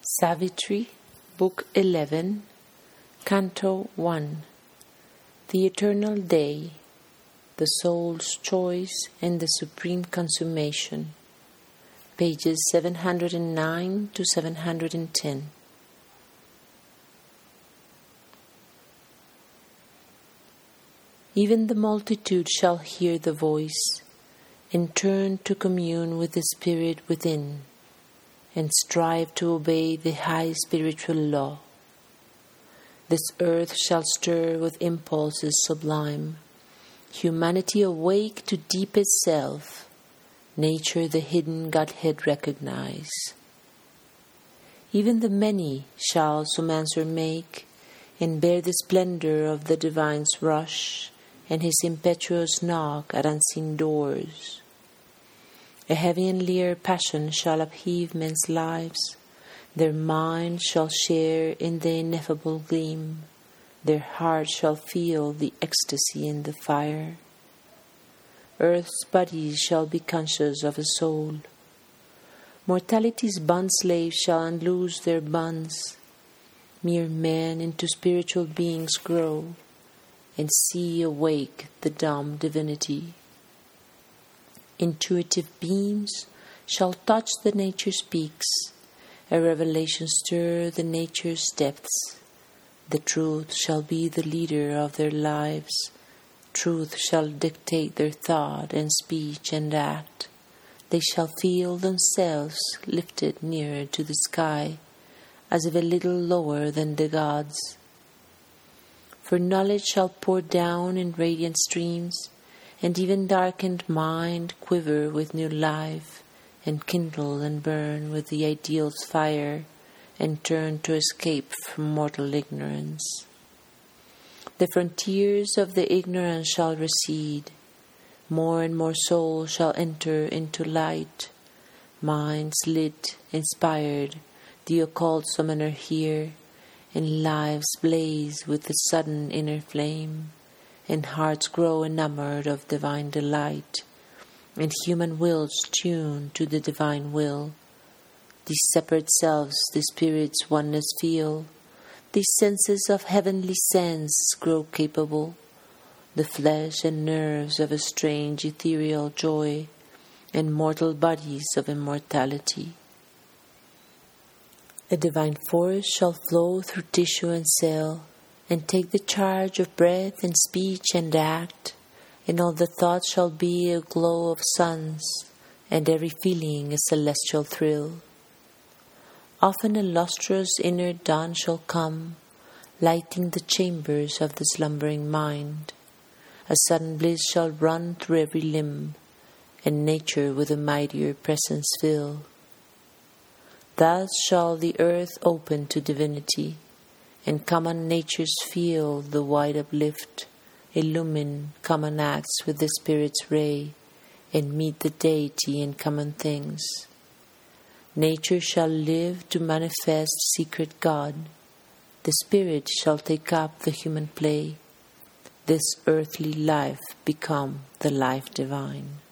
Savitri, Book 11, Canto 1. The Eternal Day, the Soul's Choice and the Supreme Consummation. Pages 709 to 710. Even the multitude shall hear the voice, and turn to commune with the Spirit within, and strive to obey the high spiritual law. This earth shall stir with impulses sublime, humanity awake to deepest self, nature the hidden Godhead recognize. Even the many shall some answer make, and bear the splendor of the Divine's rush, and His impetuous knock at unseen doors. A heavenlier passion shall upheave men's lives, their minds shall share in the ineffable gleam, their hearts shall feel the ecstasy in the fire. Earth's bodies shall be conscious of a soul. Mortality's bond slaves shall unloose their bonds. Mere men into spiritual beings grow, and see awake the dumb divinity. Intuitive beams shall touch the nature's peaks, a revelation stir the nature's depths. The truth shall be the leader of their lives, truth shall dictate their thought and speech and act. They shall feel themselves lifted nearer to the sky, as if a little lower than the gods. For knowledge shall pour down in radiant streams, and even darkened mind quiver with new life, and kindle and burn with the ideal's fire, and turn to escape from mortal ignorance. The frontiers of the ignorant shall recede, more and more souls shall enter into light, minds lit, inspired, the occult summoner hear, and lives blaze with the sudden inner flame, and hearts grow enamored of divine delight, and human wills tune to the divine will. These separate selves the Spirit's oneness feel, these senses of heavenly sense grow capable, the flesh and nerves of a strange ethereal joy, and mortal bodies of immortality. A divine force shall flow through tissue and cell, and take the charge of breath and speech and act, and all the thoughts shall be a glow of suns, and every feeling a celestial thrill. Often a lustrous inner dawn shall come, lighting the chambers of the slumbering mind. A sudden bliss shall run through every limb, and nature with a mightier presence fill. Thus shall the earth open to divinity, and common natures feel the wide uplift, illumine common acts with the Spirit's ray, and meet the deity in common things. Nature shall live to manifest secret God, the Spirit shall take up the human play, this earthly life become the life divine.